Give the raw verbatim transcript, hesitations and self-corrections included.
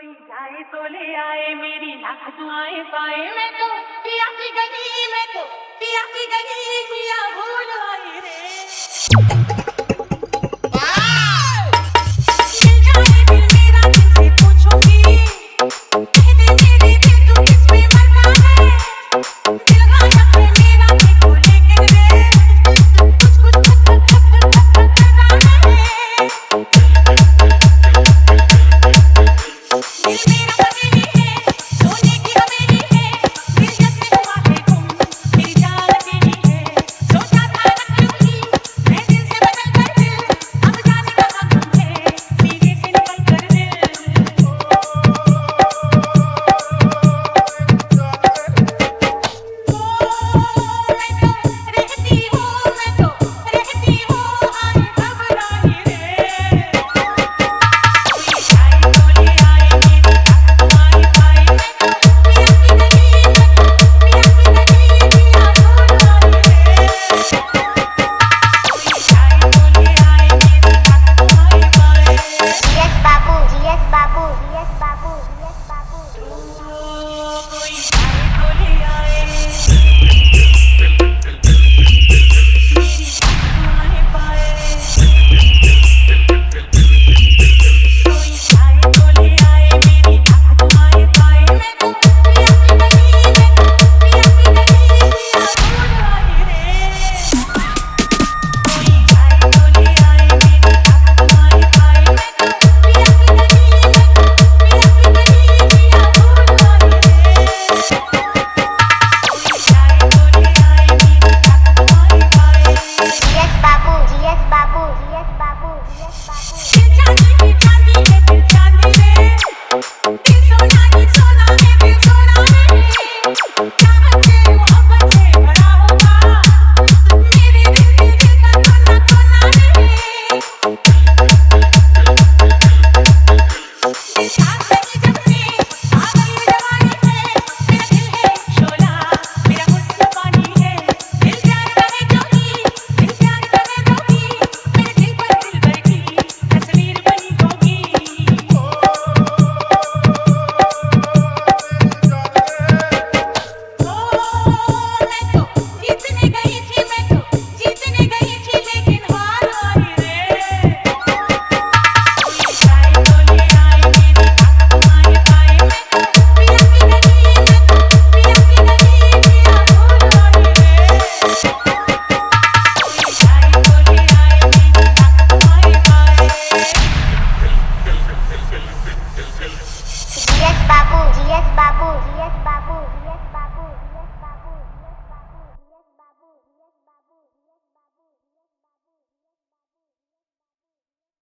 जाए तो ले आए मेरी लाख दुआएं पाए मैं तो पिया की गली में तो पिया की गली पिया भूल आई रे मिल जाए दिल मेरा किससे पूछूंगी कह दे मेरे दिल तू किस में मरना है दिल गाया है मेरा देखो लेकिन रे कुछ कुछ धक धक धक धक धक करना है दिल मेरा